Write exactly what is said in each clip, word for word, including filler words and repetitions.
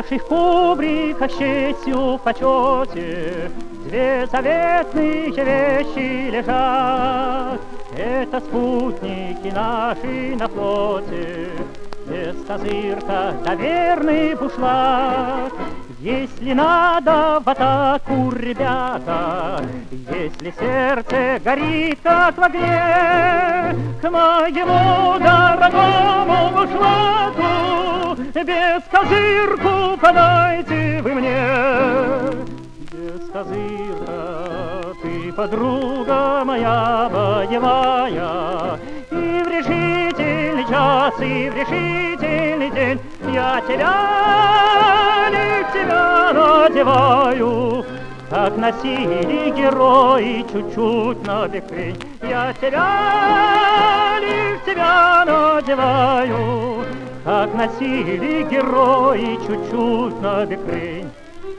наших кубриках с честью в почете две заветные вещи лежат. Это спутники наши на флоте, без козырка да верный бушлат. Если надо в атаку, ребята, если сердце горит, как в огне, к моему дорогому бушлату без козырку подайте вы мне. Без козырка ты, подруга моя боевая, и в решительный час, и в решительный день я тебя, лишь тебя надеваю, как носили герои чуть-чуть на бекрень. Я тебя, лишь тебя надеваю, как носили герои чуть-чуть на бекрень.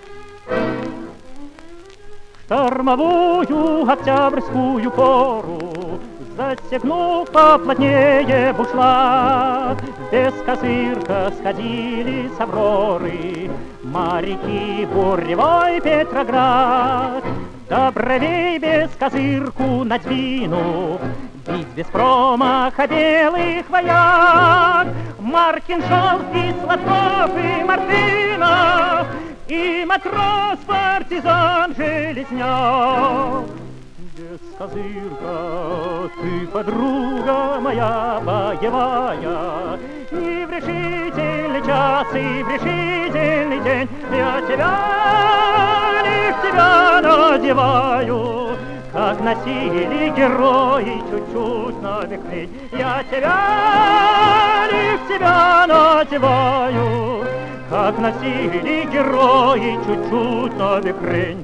Штормовую октябрьскую пору, застегнув поплотнее бушлат, без козырка сходили с Авроры моряки буревой Петроград. До бровей без козырку надвинув, бить без промаха белых вояк, Маркиншал и Сладков и Мартынов, и матрос-партизан Железняк. Без козырка ты, подруга моя боевая, и в решительный час, и в решительный день я тебя, лишь тебя надеваю, как носили герои чуть-чуть на бекрень. Я тебя, лишь тебя надеваю, как носили герои чуть-чуть на бекрень.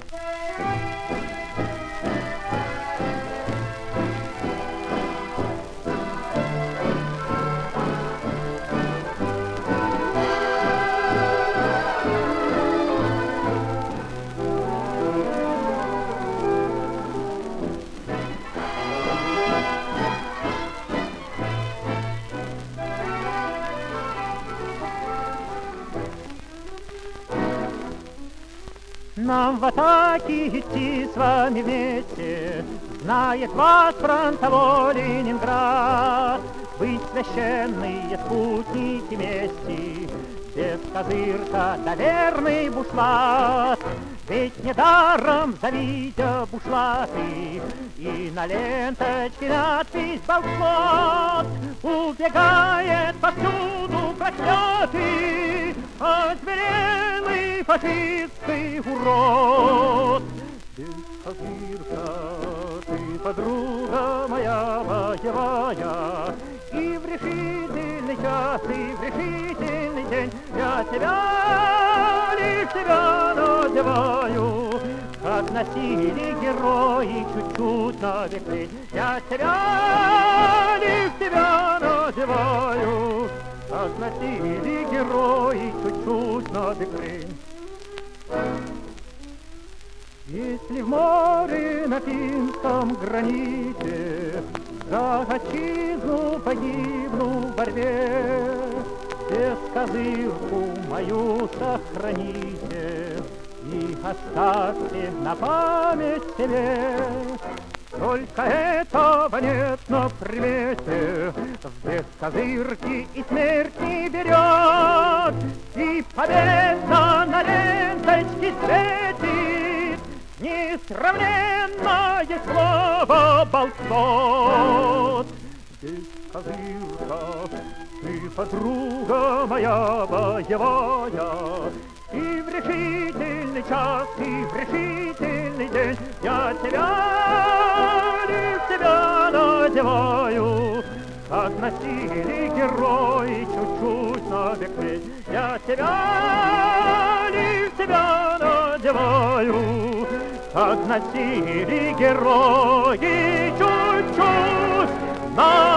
Нам в атаке идти с вами вместе, знает вас фронтовой Ленинград. Быть священные спутники мести, без козырка да верный бушлат. Ведь недаром, завидя бушлаты, и на ленточке надпись «Болтфлот», убегает повсюду проклятый, озверелый фашистский урод. Без козырка ты, подруга моя боевая, и в решительный час, и в решительный день я тебя, лишь тебя надеваю, как носили герои чуть-чуть на бекрень. Я тебя, лишь тебя надеваю, как носили герои чуть-чуть на бекрень. Если в море на финском граните за отчизну погибну в борьбе, без козырку мою сохраните и оставьте на память себе. Только этого нет на примете, без козырки и смерть не берет, и победа на ленточке светит несравненное слово «Болтфлот». Без козырка ты, подруга моя боевая, и в решительный час, и в решительный день я тебя, лишь тебя надеваю, как носили герои чуть-чуть на бекрень. Я тебя, лишь тебя надеваю, как носили герои чуть-чуть на